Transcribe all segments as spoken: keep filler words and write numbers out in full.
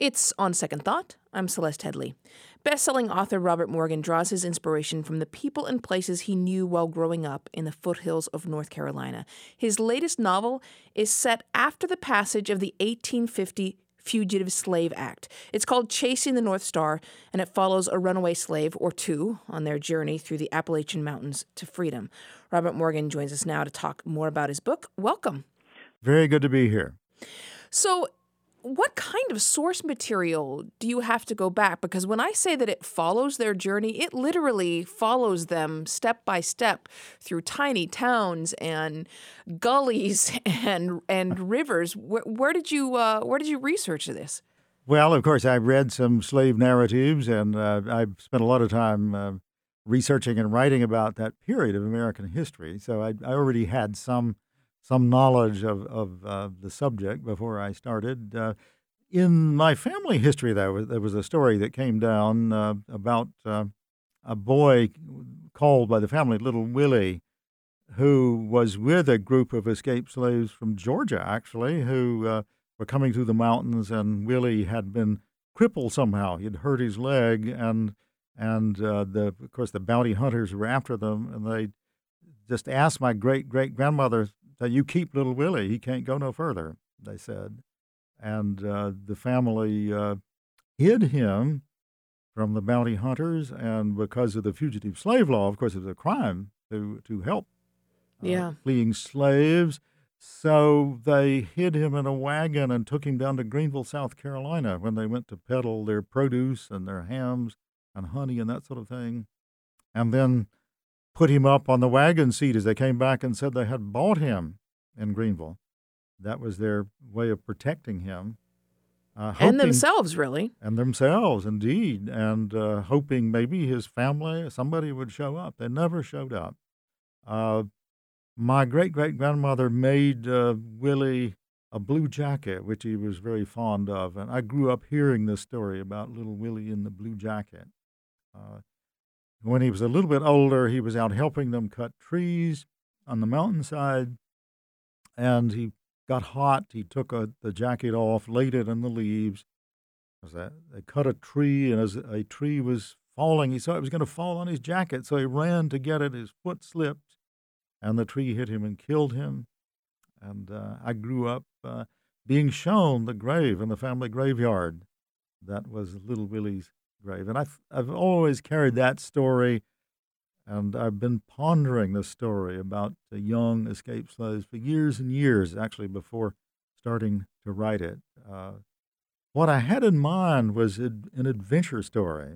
It's On Second Thought. I'm Celeste Headley. Best-selling author Robert Morgan draws his inspiration from the people and places he knew while growing up in the foothills of North Carolina. His latest novel is set after the passage of the eighteen fifty Fugitive Slave Act. It's called Chasing the North Star, and it follows a runaway slave or two on their journey through the Appalachian Mountains to freedom. Robert Morgan joins us now to talk more about his book. Welcome. Very good to be here. So, what kind of source material do you have to go back? Because when I say that it follows their journey, it literally follows them step by step through tiny towns and gullies and and rivers. Where, where did you uh, where did you research this? Well, of course, I've read some slave narratives, and uh, I've spent a lot of time uh, researching and writing about that period of American history. So I, I already had some. some knowledge of, of uh, the subject before I started. Uh, in my family history, though, there was a story that came down uh, about uh, a boy called by the family Little Willie, who was with a group of escaped slaves from Georgia, actually, who uh, were coming through the mountains, and Willie had been crippled somehow. He'd hurt his leg, and and uh, the of course the bounty hunters were after them, and they just asked my great-great-grandmother, that you keep Little Willie, he can't go no further, they said. And uh, the family uh, hid him from the bounty hunters, and because of the fugitive slave law, of course, it was a crime to, to help uh, yeah. fleeing slaves. So they hid him in a wagon and took him down to Greenville, South Carolina, when they went to peddle their produce and their hams and honey and that sort of thing. And then put him up on the wagon seat as they came back and said they had bought him in Greenville. That was their way of protecting him. Uh, hoping, and themselves, really. And themselves, indeed. And uh, hoping maybe his family, somebody would show up. They never showed up. Uh, my great-great-grandmother made uh, Willie a blue jacket, which he was very fond of. And I grew up hearing this story about little Willie in the blue jacket. Uh, When he was a little bit older, he was out helping them cut trees on the mountainside, and he got hot. He took a, the jacket off, laid it in the leaves. They cut a tree, and as a tree was falling, he saw it was going to fall on his jacket, so he ran to get it. His foot slipped, and the tree hit him and killed him. And uh, I grew up uh, being shown the grave in the family graveyard. That was little Willie's grave. And I've, I've always carried that story, and I've been pondering this story about the young escaped slaves for years and years, actually, before starting to write it. Uh, what I had in mind was an adventure story,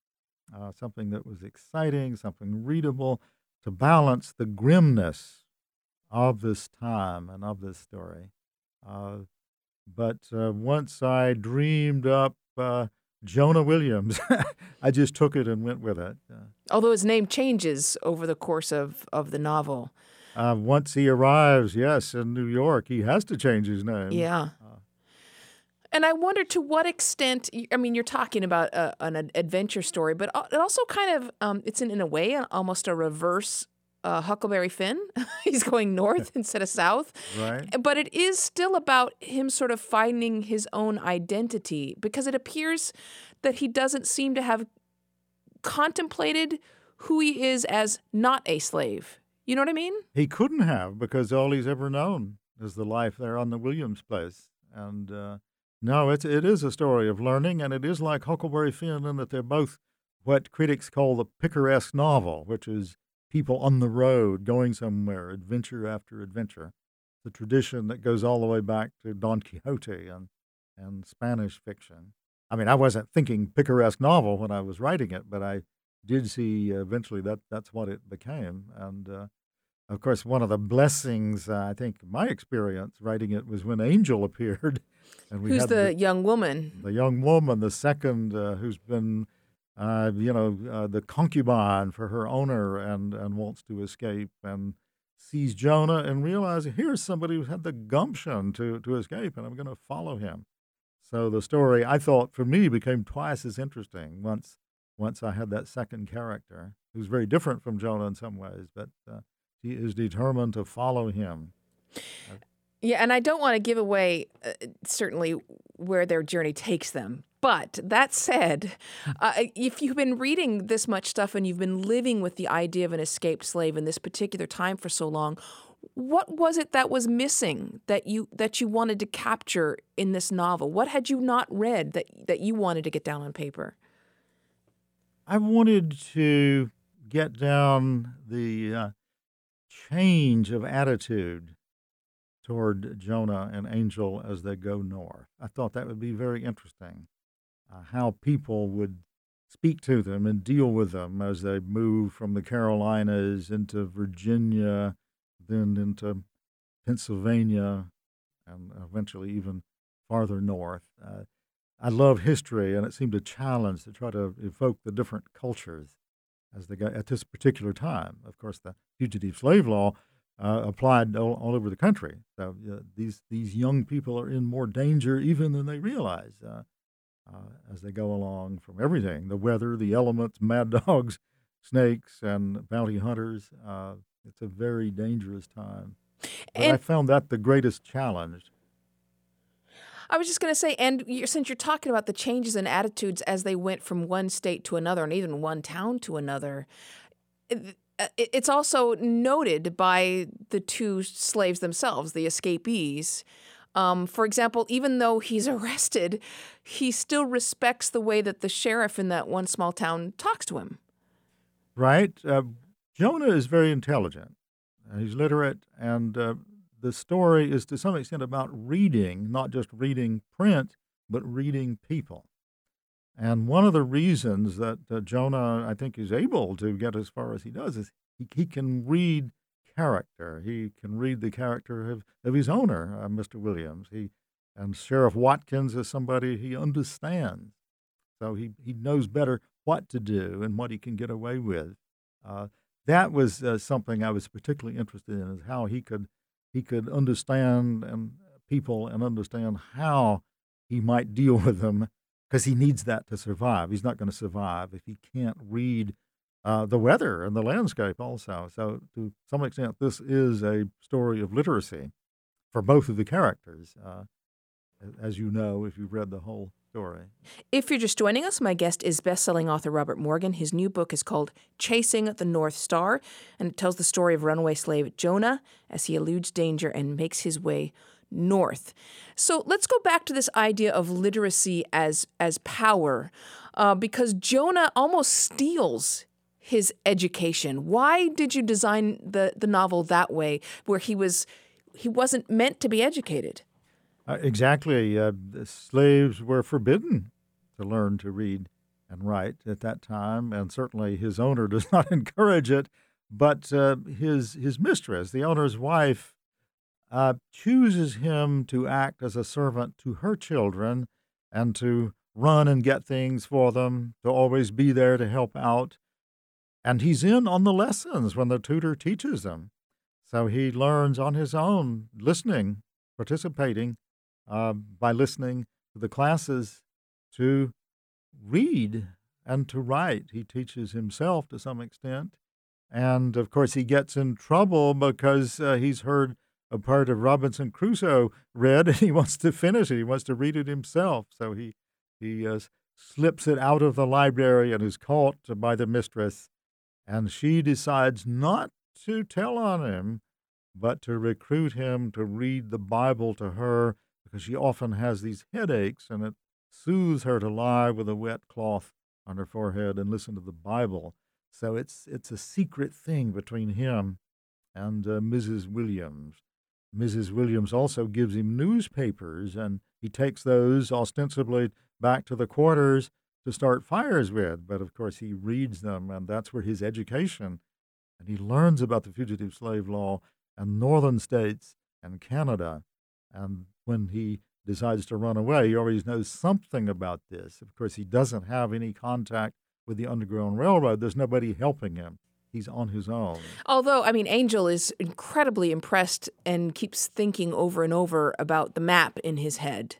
uh, something that was exciting, something readable, to balance the grimness of this time and of this story. Uh, but uh, once I dreamed up uh, Jonah Williams, I just took it and went with it. Uh, Although his name changes over the course of, of the novel. Uh, once he arrives, yes, in New York, he has to change his name. Yeah. Uh, and I wonder to what extent, I mean, you're talking about a, an adventure story, but it also kind of, um, it's in, in a way almost a reverse uh, Huckleberry Finn. He's going north instead of south. Right. But it is still about him sort of finding his own identity, because it appears that he doesn't seem to have contemplated who he is as not a slave. You know what I mean? He couldn't have, because all he's ever known is the life there on the Williams place. And uh, no, it's, it is a story of learning, and it is like Huckleberry Finn in that they're both what critics call the picaresque novel, which is people on the road going somewhere, adventure after adventure. The tradition that goes all the way back to Don Quixote and, and Spanish fiction. I mean, I wasn't thinking picaresque novel when I was writing it, but I did see uh, eventually that that's what it became. And, uh, of course, one of the blessings, uh, I think, my experience writing it was when Angel appeared. And we Who's had the, the young woman? The young woman, the second, uh, who's been, uh, you know, uh, the concubine for her owner and, and wants to escape and sees Jonah and realizes, here's somebody who had the gumption to, to escape, and I'm going to follow him. So the story, I thought, for me, became twice as interesting once once I had that second character, who's very different from Jonah in some ways, but uh, he is determined to follow him. Yeah, and I don't want to give away uh, certainly where their journey takes them. But that said, uh, if you've been reading this much stuff and you've been living with the idea of an escaped slave in this particular time for so long, what was it that was missing that you that you wanted to capture in this novel? What had you not read that that you wanted to get down on paper? I wanted to get down the uh, change of attitude toward Jonah and Angel as they go north. I thought that would be very interesting, uh, how people would speak to them and deal with them as they move from the Carolinas into Virginia, then into Pennsylvania, and eventually even farther north. Uh, I love history, and it seemed a challenge to try to evoke the different cultures as they got at this particular time. Of course, the fugitive slave law uh, applied all, all over the country. So uh, these these young people are in more danger even than they realize uh, uh, as they go along from everything: the weather, the elements, mad dogs, snakes, and bounty hunters. Uh, it's a very dangerous time. But And I found that the greatest challenge. I was just going to say, and you're, since you're talking about the changes in attitudes as they went from one state to another and even one town to another, it, it's also noted by the two slaves themselves, the escapees. Um, for example, even though he's arrested, he still respects the way that the sheriff in that one small town talks to him. Right? Uh, Jonah is very intelligent. Uh, he's literate, and uh, the story is to some extent about reading, not just reading print, but reading people. And one of the reasons that uh, Jonah, I think, is able to get as far as he does is he, he can read character. He can read the character of, of his owner, uh, Mister Williams. He and Sheriff Watkins is somebody he understands. So he, he knows better what to do and what he can get away with. Uh, that was uh, something I was particularly interested in, is how he could he could understand and people and understand how he might deal with them, because he needs that to survive. He's not going to survive if he can't read uh, the weather and the landscape also. So to some extent, this is a story of literacy for both of the characters, uh, as you know if you've read the whole story. If you're just joining us, my guest is best-selling author Robert Morgan. His new book is called Chasing the North Star, and it tells the story of runaway slave Jonah as he eludes danger and makes his way north. So let's go back to this idea of literacy as as power, uh, because Jonah almost steals his education. Why did you design the, the novel that way, where he was he wasn't meant to be educated? Uh, exactly. Uh, the slaves were forbidden to learn to read and write at that time, and certainly his owner does not encourage it. But uh, his his mistress, the owner's wife, uh, chooses him to act as a servant to her children and to run and get things for them, to always be there to help out. And he's in on the lessons when the tutor teaches them. So he learns on his own, listening, participating, Uh, by listening to the classes, to read and to write. He teaches himself to some extent. And, of course, he gets in trouble because uh, he's heard a part of Robinson Crusoe read, and he wants to finish it. He wants to read it himself. So he, he uh, slips it out of the library and is caught by the mistress. And she decides not to tell on him, but to recruit him to read the Bible to her, because she often has these headaches, and it soothes her to lie with a wet cloth on her forehead and listen to the Bible. So it's it's a secret thing between him and uh, Missus Williams. Missus Williams also gives him newspapers, and he takes those ostensibly back to the quarters to start fires with. But, of course, he reads them, and that's where his education, and he learns about the fugitive slave law and northern states and Canada. And when he decides to run away, he always knows something about this. Of course, he doesn't have any contact with the Underground Railroad. There's nobody helping him. He's on his own. Although, I mean, Angel is incredibly impressed and keeps thinking over and over about the map in his head.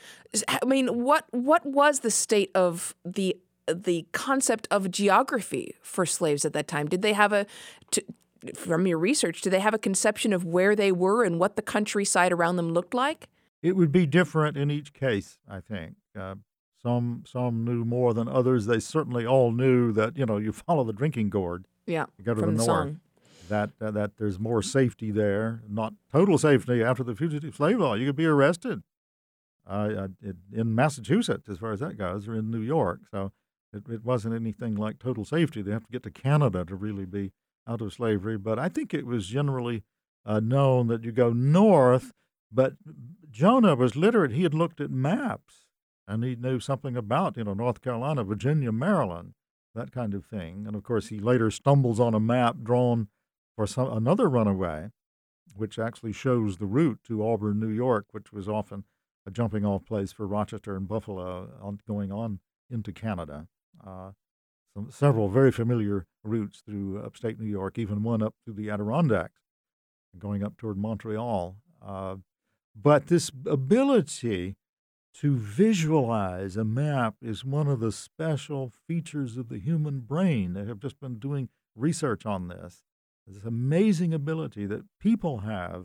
I mean, what what was the state of the the concept of geography for slaves at that time? Did they have a... To, from your research, do they have a conception of where they were and what the countryside around them looked like? It would be different in each case, I think. Uh, some some knew more than others. They certainly all knew that, you know, you follow the drinking gourd. Yeah, you go to from the the north. song. That, uh, that there's more safety there, not total safety after the fugitive slave law. You could be arrested uh, uh, it, in Massachusetts, as far as that goes, or in New York. So it, it wasn't anything like total safety. They have to get to Canada to really be out of slavery. But I think it was generally uh, known that you go north. But Jonah was literate. He had looked at maps, and he knew something about, you know, North Carolina, Virginia, Maryland, that kind of thing. And, of course, he later stumbles on a map drawn for some, another runaway, which actually shows the route to Auburn, New York, which was often a jumping-off place for Rochester and Buffalo on, going on into Canada. Uh, some, several very familiar routes through upstate New York, even one up through the Adirondacks, going up toward Montreal. Uh, but this ability to visualize a map is one of the special features of the human brain. They have just been doing research on this. This amazing ability that people have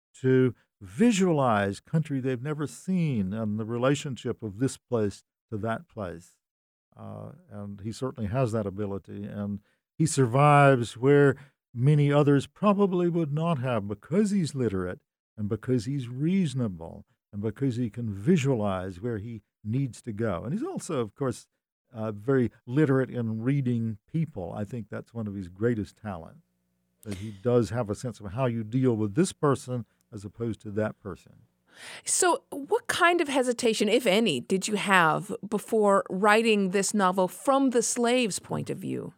to visualize country they've never seen and the relationship of this place to that place. Uh, and he certainly has that ability, and he survives where many others probably would not have, because he's literate and because he's reasonable and because he can visualize where he needs to go. And he's also, of course, uh, very literate in reading people. I think that's one of his greatest talents, that he does have a sense of how you deal with this person as opposed to that person. So what kind of hesitation, if any, did you have before writing this novel from the slave's point of view?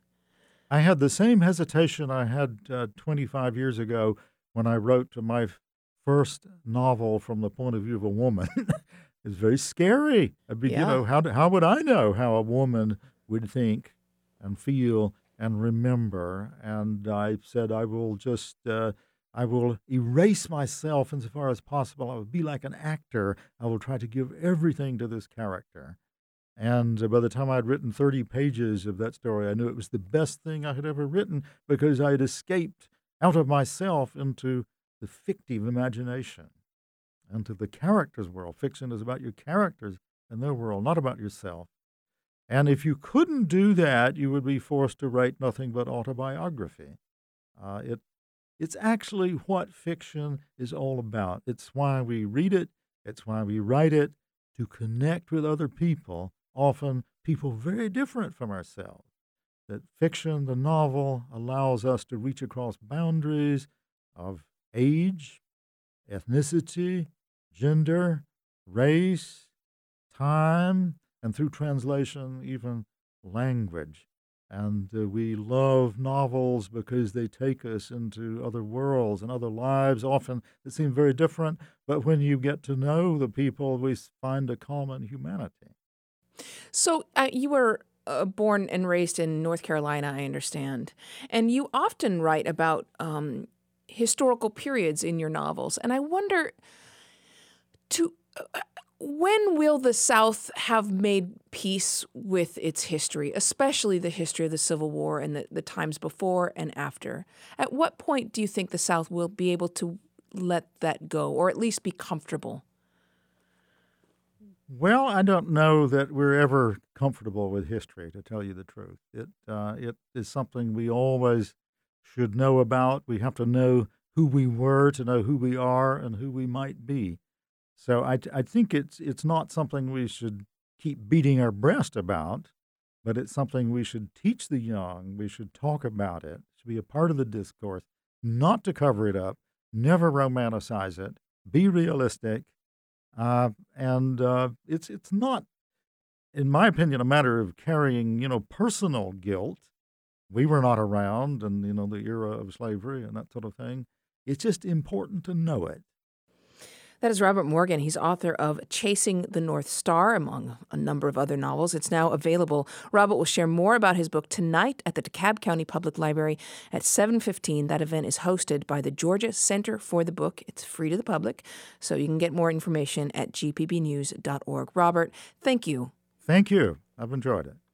I had the same hesitation I had uh, twenty-five years ago when I wrote my first novel from the point of view of a woman. It's very scary. I mean, Yeah. you know, how, how would I know how a woman would think and feel and remember? And I said, I will just, uh, I will erase myself insofar as possible. I will be like an actor. I will try to give everything to this character. And uh, by the time I'd written thirty pages of that story, I knew it was the best thing I had ever written, because I had escaped out of myself into the fictive imagination, into the character's world. Fiction is about your characters and their world, not about yourself. And if you couldn't do that, you would be forced to write nothing but autobiography. Uh, it, it's actually what fiction is all about. It's why we read it. It's why we write it, to connect with other people, often people very different from ourselves. That fiction, the novel, allows us to reach across boundaries of age, ethnicity, gender, race, time, and through translation, even language. And uh, we love novels because they take us into other worlds and other lives, often that seem very different. But when you get to know the people, we find a common humanity. So uh, you were uh, born and raised in North Carolina, I understand. And you often write about um, historical periods in your novels. And I wonder, to uh, when will the South have made peace with its history, especially the history of the Civil War and the, the times before and after? At what point do you think the South will be able to let that go, or at least be comfortable? Well, I don't know that we're ever comfortable with history, to tell you the truth. It uh, it is something we always should know about. We have to know who we were to know who we are and who we might be. So I, I think it's it's not something we should keep beating our breast about, but it's something we should teach the young. We should talk about it. It should be a part of the discourse, not to cover it up, never romanticize it, be realistic. Uh, and uh, it's it's not, in my opinion, a matter of carrying, you know, personal guilt. We were not around, and, you know, the era of slavery and that sort of thing. It's just important to know it. That is Robert Morgan. He's author of Chasing the North Star, among a number of other novels. It's now available. Robert will share more about his book tonight at the DeKalb County Public Library at seven fifteen. That event is hosted by the Georgia Center for the Book. It's free to the public, so you can get more information at g p b news dot org. Robert, thank you. Thank you. I've enjoyed it.